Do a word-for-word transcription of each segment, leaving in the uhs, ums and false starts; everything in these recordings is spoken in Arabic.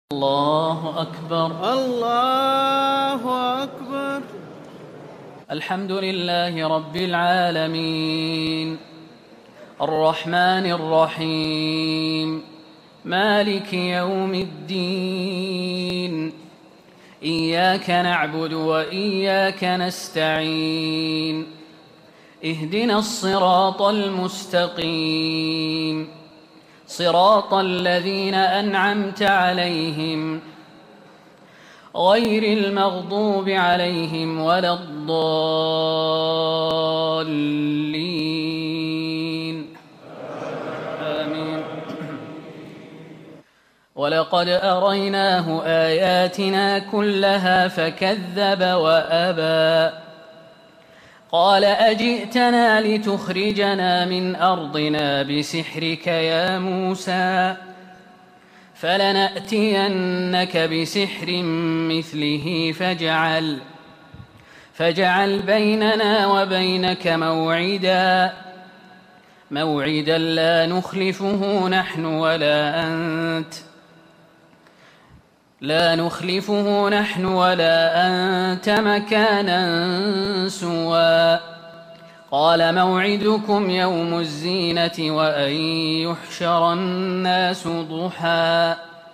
الله أكبر. الله أكبر. الحمد لله رب العالمين الرحمن الرحيم مالك يوم الدين إياك نعبد وإياك نستعين اهدنا الصراط المستقيم صراط الذين أنعمت عليهم غير المغضوب عليهم ولا الضالين آمين. ولقد أريناه آياتنا كلها فكذب وأبى قال أجئتنا لتخرجنا من أرضنا بسحرك يا موسى فلنأتينك بسحر مثله فاجعل فاجعل بيننا وبينك موعدا موعدا لا نخلفه نحن ولا أنت لا نخلفه نحن ولا أنت مكانا سوى قال موعدكم يوم الزينة وأن يحشر الناس ضحى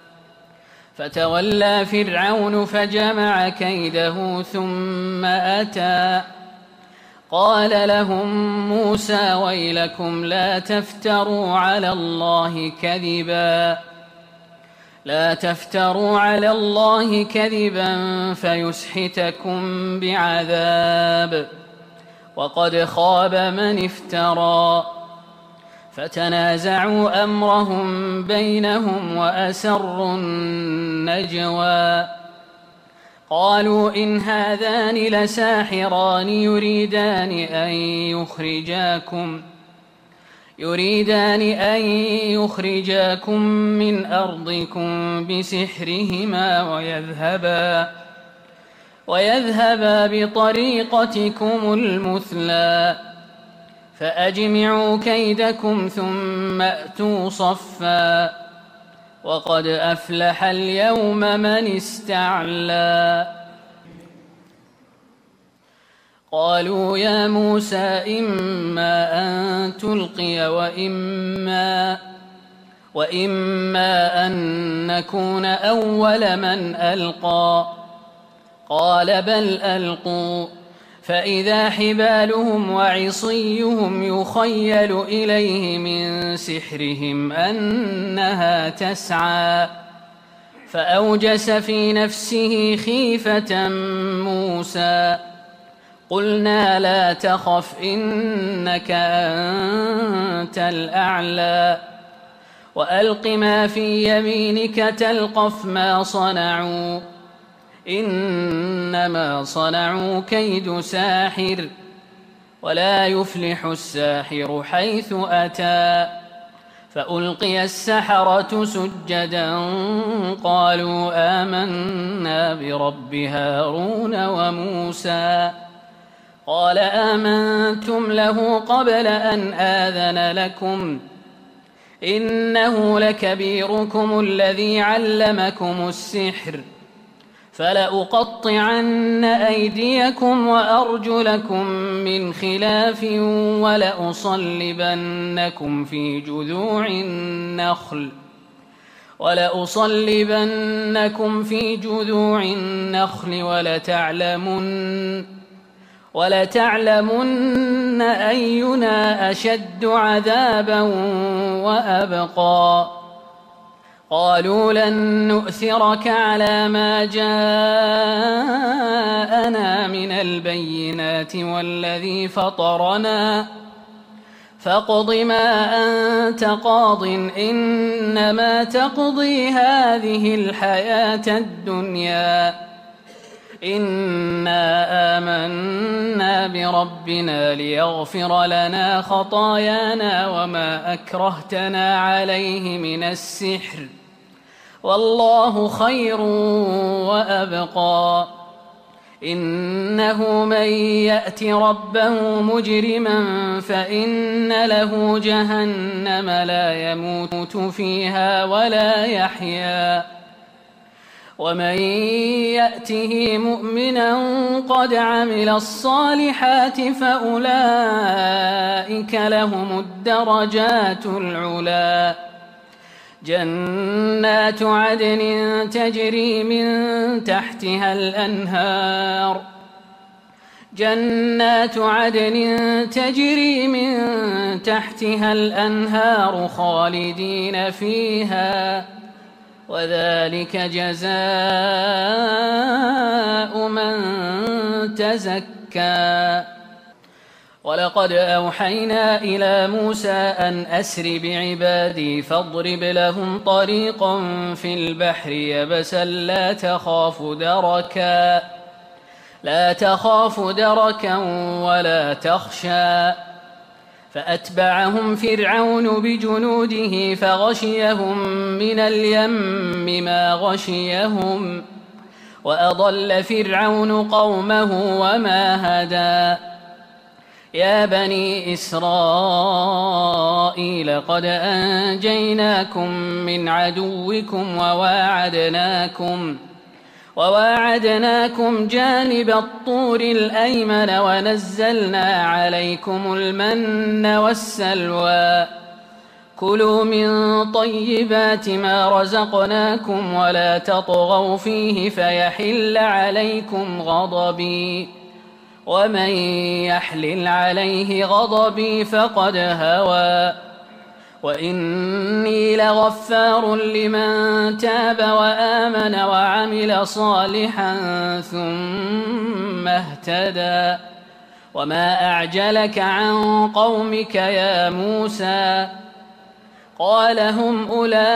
فتولى فرعون فجمع كيده ثم أتى قال لهم موسى ويلكم لا تفتروا على الله كذبا لا تفتروا على الله كذبا فيسحتكم بعذاب وقد خاب من افترى فتنازعوا أمرهم بينهم وأسروا النجوى قالوا إن هذان لساحران يريدان أن يخرجاكم يريدان أن يخرجاكم من أرضكم بسحرهما ويذهبا ويذهبا بطريقتكم المثلى فأجمعوا كيدكم ثم أتوا صفا وقد أفلح اليوم من استعلى قالوا يا موسى إما أن تلقي وإما وإما أن نكون أول من ألقى قال بل ألقوا فإذا حبالهم وعصيهم يخيل إليه من سحرهم أنها تسعى فأوجس في نفسه خيفة موسى قلنا لا تخف إنك أنت الأعلى وألق ما في يمينك تلقف ما صنعوا إنما صنعوا كيد ساحر ولا يفلح الساحر حيث أتى فألقي السحرة سجدا قالوا آمنا برب هارون وموسى قال آمنتم له قبل أن آذن لكم إنه لكبيركم الذي علمكم السحر فلأقطعن أيديكم وأرجلكم من خلاف ولأصلبنكم في جذوع النخل ولأصلبنكم في جذوع النخل ولتعلمن ولتعلمن أينا أشد عذابا وأبقى قالوا لن نؤثرك على ما جاءنا من البينات والذي فطرنا فاقض ما أنت قاض إنما تقضي هذه الحياة الدنيا إنا آمنا بربنا ليغفر لنا خطايانا وما أكرهتنا عليه من السحر والله خير وأبقى إنه من يأت ربه مجرما فإن له جهنم لا يموت فيها ولا يحيا ومن يأته مؤمنا قد عمل الصالحات فأولئك لهم الدرجات العلى جنات عدن تجري من تحتها الأنهار جنات عدن تجري من تحتها الأنهار خالدين فيها وذلك جزاء من تزكى ولقد أوحينا إلى موسى أن أسر بعبادي فاضرب لهم طريقا في البحر يبسا لا تخاف دركا لا تخاف دركا ولا تخشى فأتبعهم فرعون بجنوده فغشيهم من اليم ما غشيهم وأضل فرعون قومه وما هدى يا بني إسرائيل قد أنجيناكم من عدوكم وواعدناكم وواعدناكم جانب الطور الأيمن ونزلنا عليكم المن والسلوى كلوا من طيبات ما رزقناكم ولا تطغوا فيه فيحل عليكم غضبي ومن يحلل عليه غضبي فقد هوى وإني لغفار لمن تاب وآمن وعمل صالحا ثم اهتدى وما أعجلك عن قومك يا موسى قال هم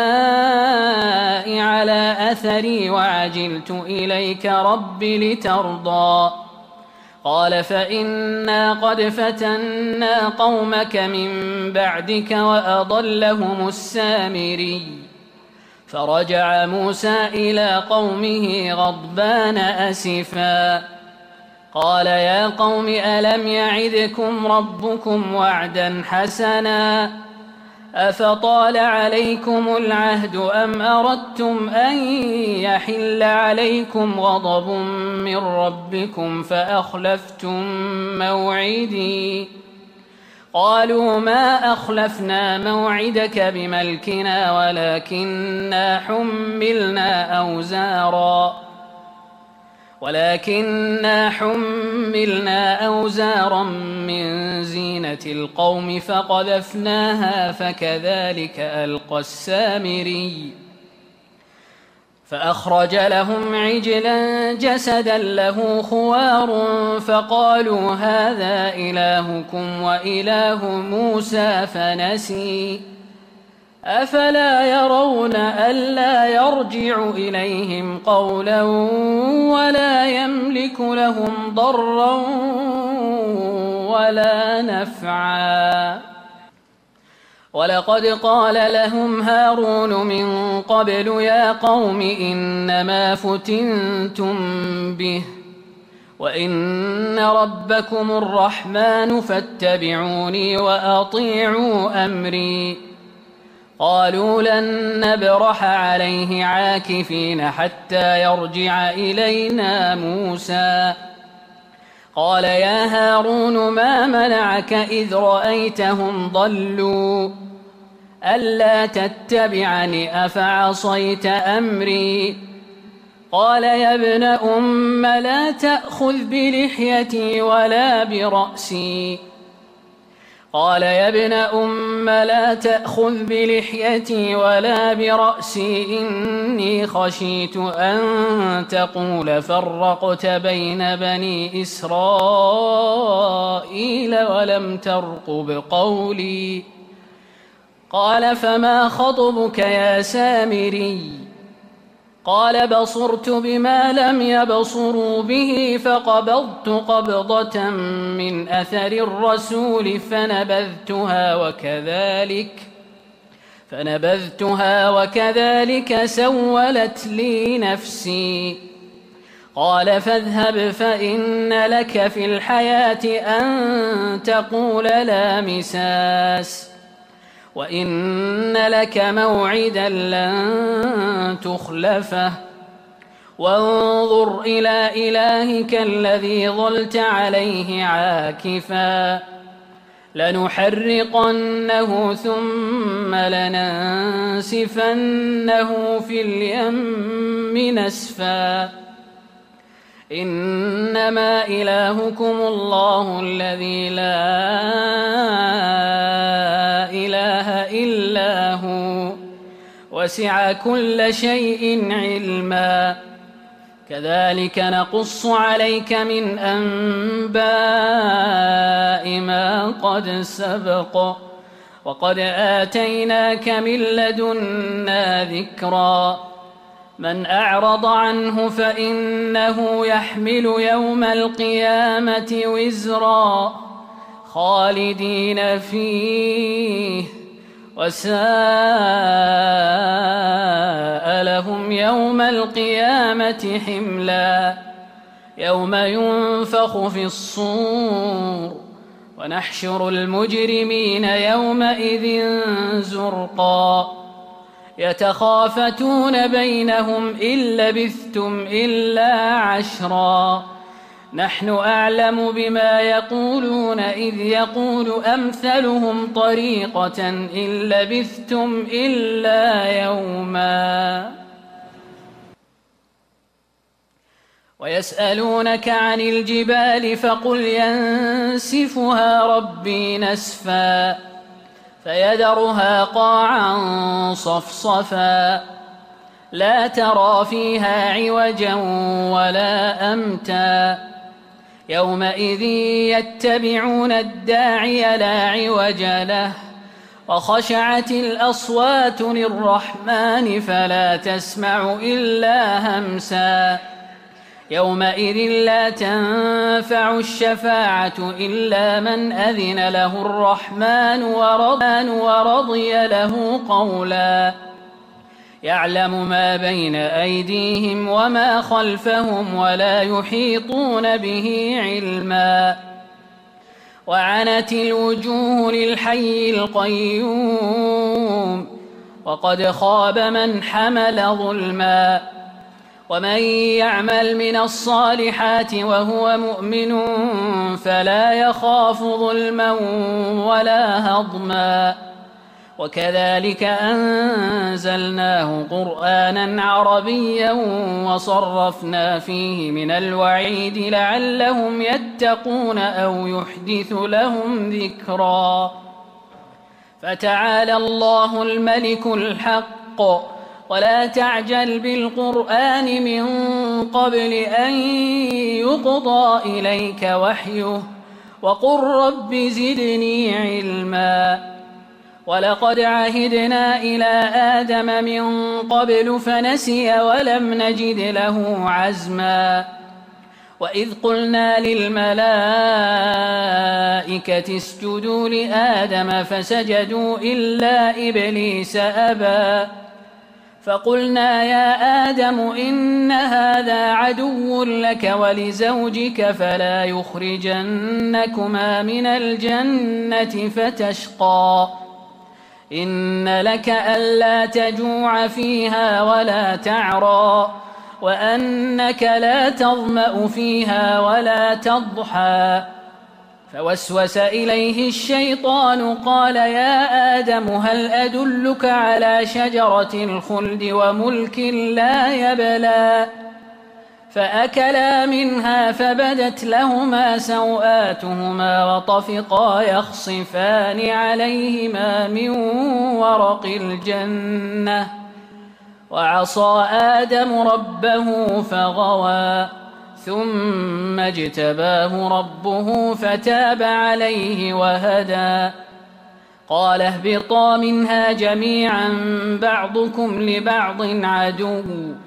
أولئك على أثري وعجلت إليك رب لترضى قال فإنا قد فتنا قومك من بعدك وأضلهم السامري فرجع موسى إلى قومه غضبان أسفا قال يا قوم ألم يعدكم ربكم وعدا حسنا أفطال عليكم العهد أم أردتم أن يحل عليكم غضب من ربكم فأخلفتم موعدي قالوا ما أخلفنا موعدك بملكنا ولكننا حملنا أوزارا ولكننا حملنا أوزارا من زينة القوم فقذفناها فكذلك ألقى السامري فأخرج لهم عجلا جسدا له خوار فقالوا هذا إلهكم وإله موسى فنسي أفلا يرون ألا يرجع إليهم قولا ولا يملك لهم ضرا ولا نفعا ولقد قال لهم هارون من قبل يا قوم إنما فتنتم به وإن ربكم الرحمن فاتبعوني وأطيعوا أمري قالوا لن نبرح عليه عاكفين حتى يرجع إلينا موسى قال يا هارون ما منعك إذ رأيتهم ضلوا ألا تتبعني أفعصيت أمري قال يا ابن أم لا تأخذ بلحيتي ولا برأسي قال يا ابن أم لا تأخذ بلحيتي ولا برأسي إني خشيت أن تقول فرقت بين بني إسرائيل ولم ترقب قولي قال فما خطبك يا سامري قال بصرت بما لم يبصروا به فقبضت قبضة من أثر الرسول فنبذتها وكذلك فنبذتها وكذلك سولت لي نفسي قال فاذهب فإن لك في الحياة أن تقول لا مساس وإن لك موعدا لن تخلفه وانظر إلى إلهك الذي ظلت عليه عاكفا لنحرقنه ثم لننسفنه في اليم نسفا إنما إلهكم الله الذي لا إله إلا هو وسع كل شيء علما كذلك نقص عليك من أنباء ما قد سبق وقد آتيناك من لدنا ذكرا من أعرض عنه فإنه يحمل يوم القيامة وزرا خالدين فيه وساء لهم يوم القيامة حملا يوم ينفخ في الصور ونحشر المجرمين يومئذ زرقا يتخافتون بينهم إن لبثتم إلا عشرا نحن أعلم بما يقولون إذ يقول أمثلهم طريقة إن لبثتم إلا يوما ويسألونك عن الجبال فقل ينسفها ربي نسفا فيذرها قاعا صفصفا لا ترى فيها عوجا ولا أمتا يومئذ يتبعون الداعي لا عوج له وخشعت الأصوات للرحمن فلا تسمع إلا همسا يومئذ لا تنفع الشفاعة إلا من أذن له الرحمن ورضي له قولا يعلم ما بين أيديهم وما خلفهم ولا يحيطون به علما وعنت الوجوه للحي القيوم وقد خاب من حمل ظلما ومن يعمل من الصالحات وهو مؤمن فلا يخاف ظلما ولا هضما وكذلك أنزلناه قرآنا عربيا وصرفنا فيه من الوعيد لعلهم يتقون أو يحدث لهم ذكرا فتعالى الله الملك الحق ولا تعجل بالقرآن من قبل أن يقضى إليك وحيه وقل رب زدني علما ولقد عهدنا إلى آدم من قبل فنسي ولم نجد له عزما وإذ قلنا للملائكة اسجدوا لآدم فسجدوا إلا إبليس أبى فقلنا يا آدم إن هذا عدو لك ولزوجك فلا يخرجنكما من الجنة فتشقى إن لك ألا تجوع فيها ولا تعرى وأنك لا تظمأ فيها ولا تضحى فوسوس إليه الشيطان قال يا آدم هل أدلك على شجرة الخلد وملك لا يبلى فأكلا منها فبدت لهما سوآتهما وطفقا يخصفان عليهما من ورق الجنة وعصى آدم ربه فغوى ثم اجتباه ربه فتاب عليه وهدى قال اهبطا منها جميعا بعضكم لبعض عدو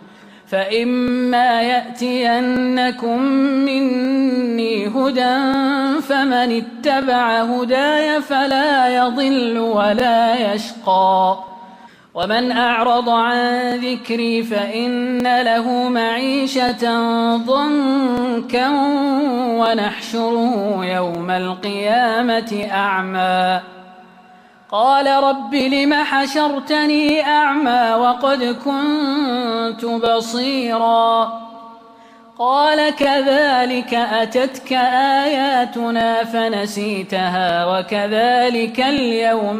فإما يأتينكم مني هدى فمن اتبع هداي فلا يضل ولا يشقى ومن أعرض عن ذكري فإن له معيشة ضنكا ونحشره يوم القيامة أعمى قال رب لم حشرتني أعمى وقد كنت بصيرا قال كذلك أتتك آياتنا فنسيتها وكذلك اليوم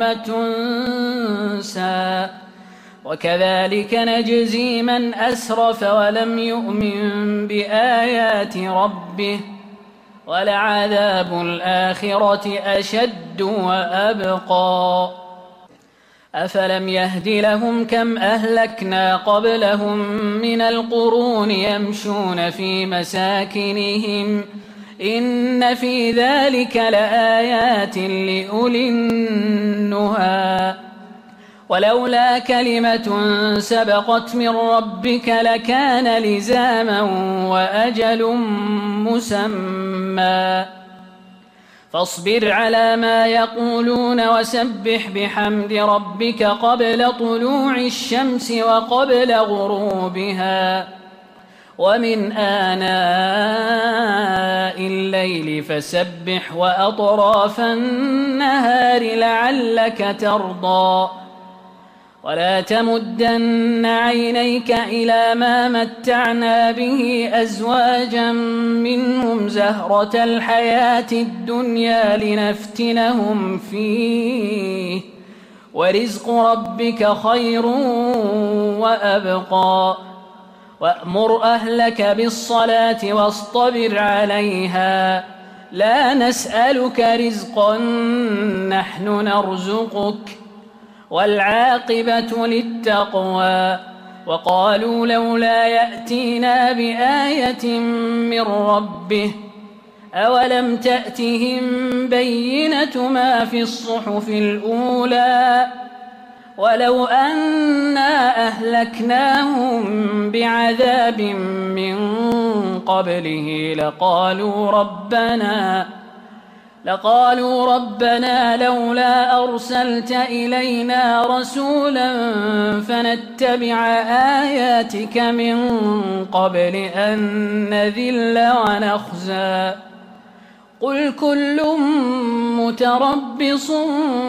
تنسى وكذلك نجزي من أسرف ولم يؤمن بآيات ربه ولعذاب الآخرة أشد وأبقى أفلم يهد لهم كم أهلكنا قبلهم من القرون يمشون في مساكنهم إن في ذلك لآيات لأولي النهى ولولا كلمة سبقت من ربك لكان لزاما وأجل مسمى فاصبر على ما يقولون وسبح بحمد ربك قبل طلوع الشمس وقبل غروبها ومن آناء الليل فسبح وأطراف النهار لعلك ترضى ولا تمدن عينيك إلى ما متعنا به أزواجا منهم زهرة الحياة الدنيا لنفتنهم فيه ورزق ربك خير وأبقى وأمر أهلك بالصلاة واصطبر عليها لا نسألك رزقا نحن نرزقك والعاقبة للتقوى وقالوا لولا يأتينا بآية من ربه أولم تأتهم بينة ما في الصحف الأولى ولو أنا أهلكناهم بعذاب من قبله لقالوا ربنا لقالوا ربنا لولا أرسلت إلينا رسولا فنتبع آياتك من قبل أن نذل ونخزى قل كل متربص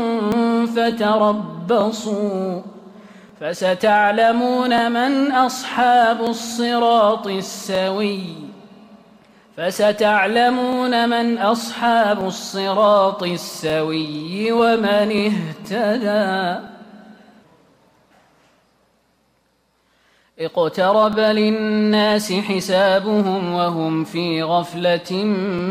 فتربصوا فستعلمون من أصحاب الصراط السوي فستعلمون من أصحاب الصراط السوي ومن اهتدى اقترب للناس حسابهم وهم في غفلة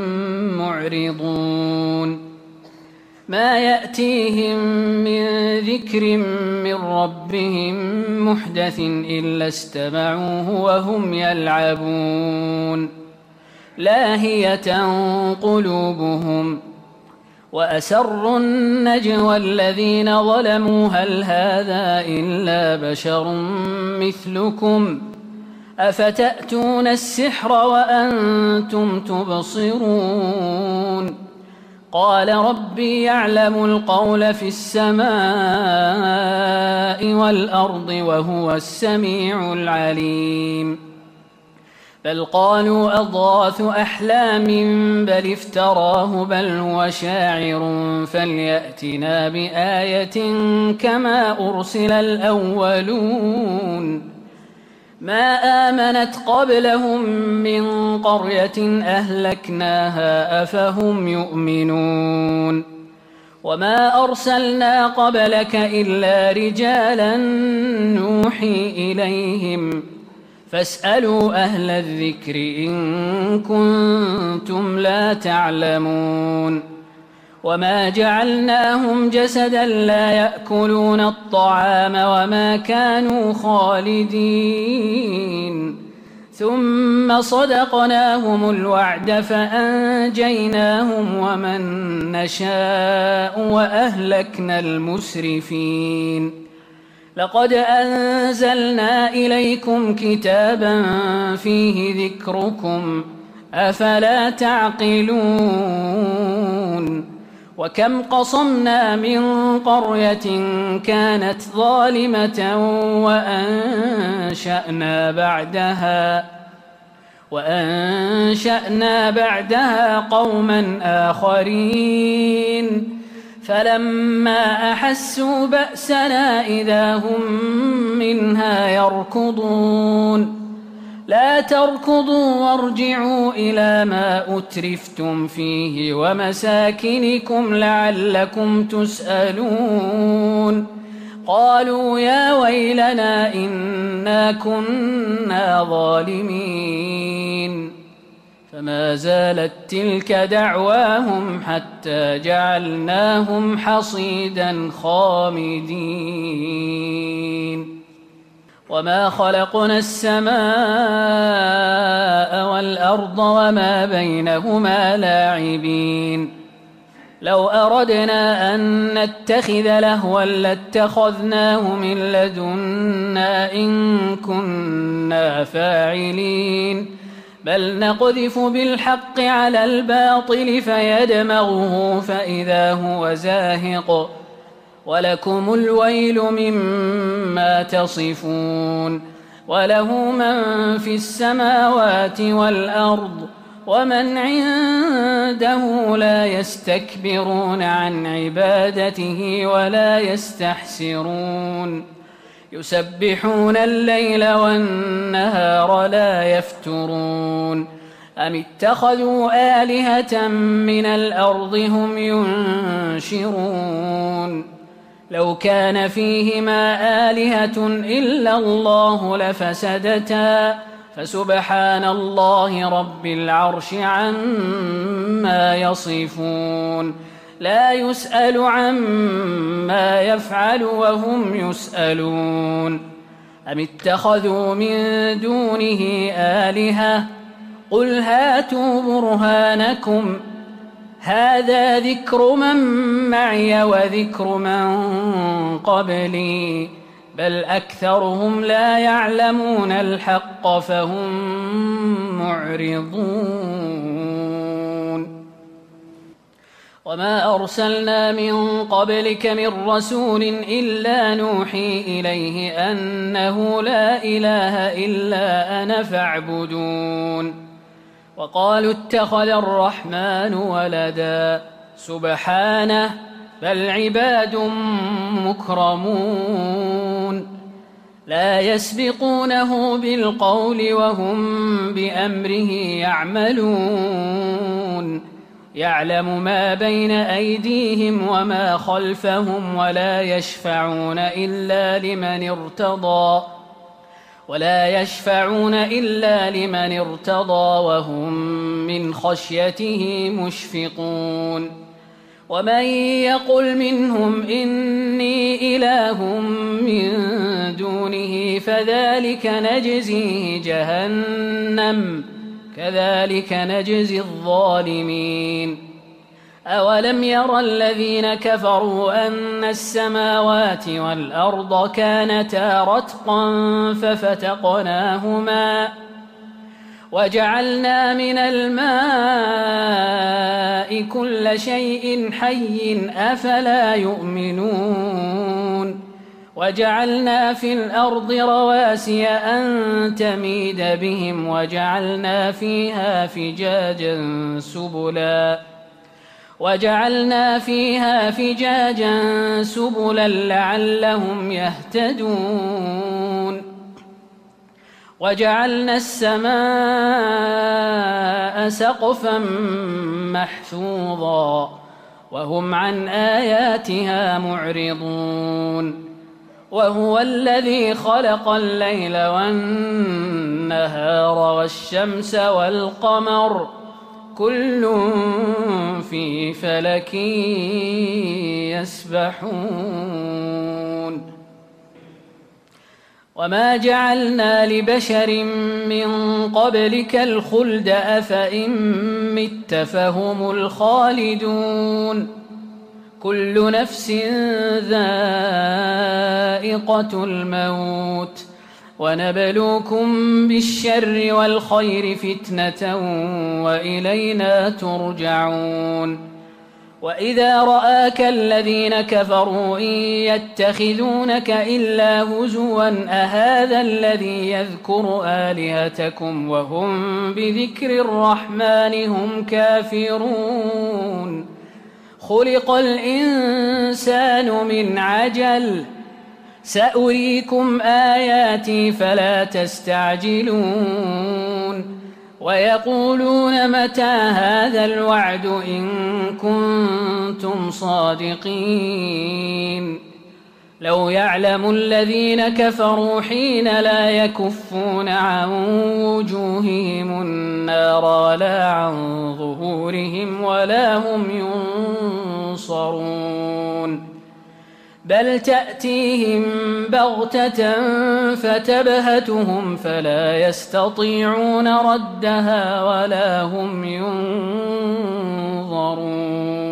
معرضون ما يأتيهم من ذكر من ربهم محدث إلا استمعوه وهم يلعبون لاهية قلوبهم وأسروا النجوى الذين ظلموا هل هذا إلا بشر مثلكم أفتأتون السحر وأنتم تبصرون قال ربي يعلم القول في السماء والأرض وهو السميع العليم بل قالوا أضغاث أحلام بل افتراه بل هو شاعر فليأتنا بآية كما أرسل الأولون ما آمنت قبلهم من قرية أهلكناها أفهم يؤمنون وما أرسلنا قبلك إلا رجالا نوحي إليهم فاسألوا أهل الذكر إن كنتم لا تعلمون وما جعلناهم جسدا لا يأكلون الطعام وما كانوا خالدين ثم صدقناهم الوعد فأنجيناهم ومن نشاء وأهلكنا المسرفين لقد أنزلنا إليكم كتابا فيه ذكركم أفلا تعقلون وكم قصمنا من قرية كانت ظالمة وأنشأنا بعدها وأنشأنا بعدها قوما آخرين فلما أحسوا بأسنا إذا هم منها يركضون لا تركضوا وارجعوا إلى ما أترفتم فيه ومساكنكم لعلكم تسألون قالوا يا ويلنا إنا كنا ظالمين فما زالت تلك دعواهم حتى جعلناهم حصيدا خامدين وما خلقنا السماء والأرض وما بينهما لاعبين لو أردنا أن نتخذ لهوا لاتخذناه من لدنا إن كنا فاعلين بل نقذف بالحق على الباطل فيدمغه فإذا هو زاهق ولكم الويل مما تصفون وله من في السماوات والأرض ومن عنده لا يستكبرون عن عبادته ولا يستحسرون يسبحون الليل والنهار لا يفترون أم اتخذوا آلهة من الأرض هم ينشرون لو كان فيهما آلهة إلا الله لفسدتا فسبحان الله رب العرش عما يصفون لا يسأل عما يفعل وهم يسألون أم اتخذوا من دونه آلهة قل هاتوا برهانكم هذا ذكر من معي وذكر من قبلي بل أكثرهم لا يعلمون الحق فهم معرضون وما أرسلنا من قبلك من رسول إلا نوحي إليه أنه لا إله إلا أنا فاعبدون وقالوا اتخذ الرحمن ولدا سبحانه بل عباد مكرمون لا يسبقونه بالقول وهم بأمره يعملون يعلم ما بين أيديهم وما خلفهم ولا يشفعون إلا لمن ارتضى ولا يشفعون إلا لمن ارتضى وهم من خشيته مشفقون ومن يقل منهم إني إله من دونه فذلك نجزيه جهنم كذلك نجزي الظالمين أولم ير الذين كفروا أن السماوات والأرض كانتا رتقا ففتقناهما وجعلنا من الماء كل شيء حي أفلا يؤمنون وجعلنا في الأرض رواسي أن تميد بهم وجعلنا فيها فجاجا سبلا وجعلنا فيها فجاجا سبلا لعلهم يهتدون وجعلنا السماء سقفا محفوظا وهم عن آياتها معرضون وهو الذي خلق الليل والنهار والشمس والقمر كل في فلك يسبحون وما جعلنا لبشر من قبلك الخلد أفإن مت فهم الخالدون كل نفس ذائقة الموت ونبلوكم بالشر والخير فتنة وإلينا ترجعون وإذا رآك الذين كفروا إن يتخذونك إلا هزوا أهذا الذي يذكر آلهتكم وهم بذكر الرحمن هم كافرون خلق الإنسان من عجل سأريكم آياتي فلا تستعجلون ويقولون متى هذا الوعد إن كنتم صادقين لو يعلم الذين كفروا حين لا يكفون عن وجوههم النار ولا عن ظهورهم ولا هم ينصرون بل تأتيهم بغتة فتبهتهم فلا يستطيعون ردها ولا هم ينظرون